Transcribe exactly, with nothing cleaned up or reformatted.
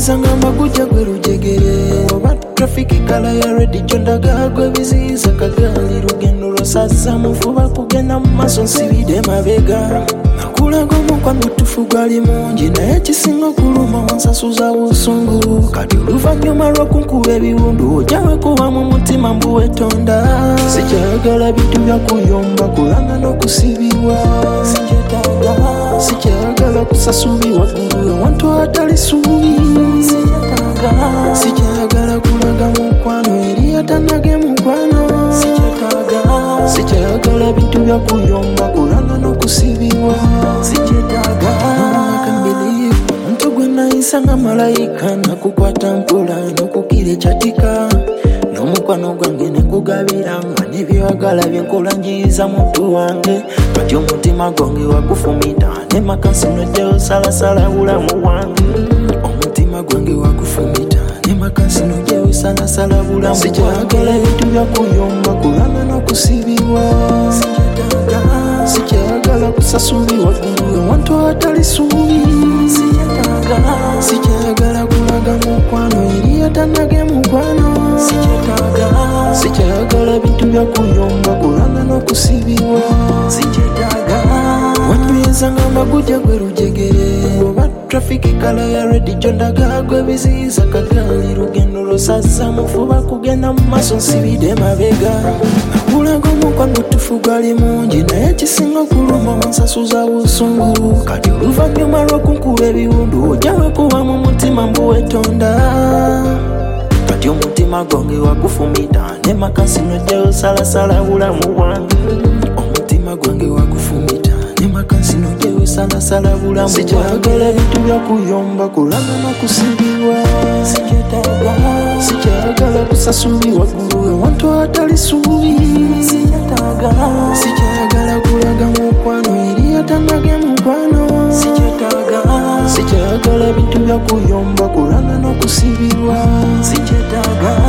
wanyweza ng'amagujja gwe lujegere oba trafiki kala ya redi jondaga gwe biziyiza kagali lugendo lwasazza mufuba kugenda mu maaso nsibide mabega nakulaga omukwano tufu gwali mungi naye kisinga okuluma wansasuza busungu kati oluvannyuma lw'okunkuba ebiwundu ojawe kuba mu mutima mbuwetonda sikyagala bintu byakuyomba kulanga n'okusibibwa sikyetaaga sikyagala kusasubibwa ggulu awantu atali suubi sikyetaaga sikyagala kulaga mukwano eri atanage mukwano sikyetaaga sikyagala bintu byakuyomba kulanga n'okusibibwa sikyetaaga omuntu gwe nayisa nga malayika nakukwata mpola n'okukira ekyatika n'omukwano gwange nekugabira nga nebyewagala byenkola njiyiza muntu wange kati omutima gwange wagufumita nemakasi nojjayo salasala bulamu wange omutima gwange wagufumita nemakasi nojjayo salasala bulamu sikyagala bintu byakuyomba kulanga n'okusibibwa sikyetaaga sikyagala kusasulibwa ggulu awantu atali suubi sikyetaaga sikyagala kulaga mukwano eri atanage mukwano sikyetaaga sikyagala bintu byakuyomba kulanga n'okusibibwa sikyetaaga wanyweza ng'amagujja gwe lujegere oba trafiki kala ya redi jondaga gwe biziyiza kagali lugendo lwasazza mufuba kugenda mu maaso nsibide mabega nakulaga omukwano tufu gwali mungi naye kisinga okuluma wansasuza busungu kati oluvannyuma lw'okunkuba ebiwundu ojawe kuba mu mutima mbuwetonda kati omutima gwange wagufumita nemakasi nojjayo salasala bulamu bwange omutima gwange wagufumita nemakasi nojjayo salasala bulamu sikyagala bintu byakuyomba kulanga n'okusibibwa sikyetaaga sikyagala kusasulibwa ggulu awantu atali suubi sikyetaaga sikyagala kulaga mukwano eri atanage mukwano sikyetaaga sikyagala bintu byakuyomba kulanga n'okusibibwa sikyetaaga